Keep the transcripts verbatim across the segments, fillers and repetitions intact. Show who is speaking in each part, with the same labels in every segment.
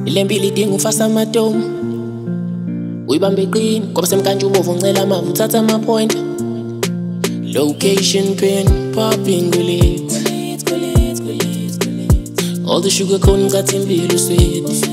Speaker 1: Ilempilo idinga ufasa amatomu uyibambe qini ngoba semkanje ubovu ngicela amavu uthatha ama-point. Location pin popping kulit all the sugar cone ngicatha impilo sweet.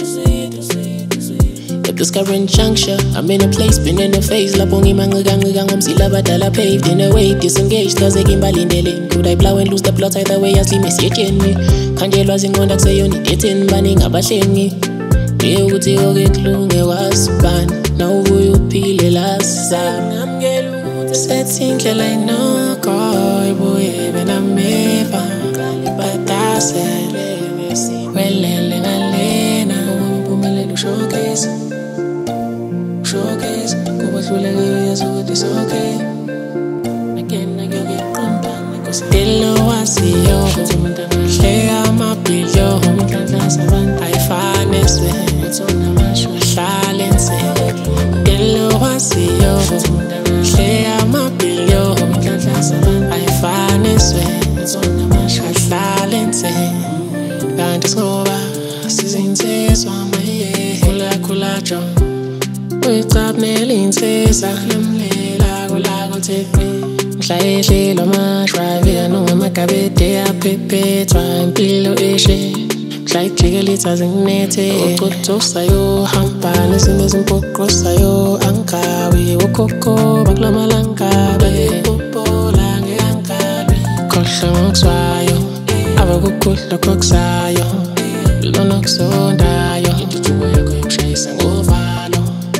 Speaker 1: At this current juncture I'm in a place, been in a phase lapho ngimanqika-nqika ngomzila abadala paved in a way disengaged hlazeka imbalindele. Could I blow and lose the plot either way aslime siyetyeni khanjelwa zinqonda kuseyona idethini baningi abahlengi ngiye ukuthi yoke kulunge wasibani nawubuye uphile lasizana ngamukela ukuthi sethi indlela inoko ibuye benameva badasele welele nalena umpumelelo ushowcase showcase kuba hluleka uyazi ukuthi it's okay again ngiyokuqondana kusitilo wasiyo hleka amabhilyo umhlanhlanza abantu ayifane swe uthona masho hlale nsele ilo wasiyo hleka amabhilyo umhlanhlanza abantu ayifane swe uthona masho hlale nsele kanti skoba sizinsizwa maye khula khula jo uyicabnela insizwa lamlela kulako tepe mhla ehlelwa amashwavika nongamagabede aphephetwa impilo eshe mhla ijikela ithazi nginethe ucotosayo hamba nezimo ezimpoqosayo angawi ukhokho bakulamalangaba popola ngeangabi khohlwa ngokuswayo abakukhohlwa kokusayo lona kusondayo intuthuko yakho yokushayisa ngovalo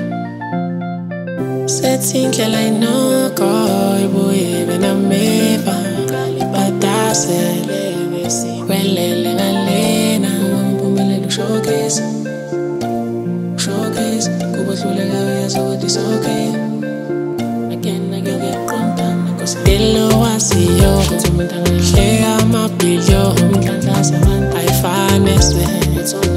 Speaker 1: sethi indlela inoko ibuye benameva badasele welele nalena umpumelelo showcase showcase kuba hluleka uyazi ukuthi it's okay again ngiyokuqondana kusitilo wasiyo umuntu angahleka amabhilyo umhlanhlanza abantu ayifane swe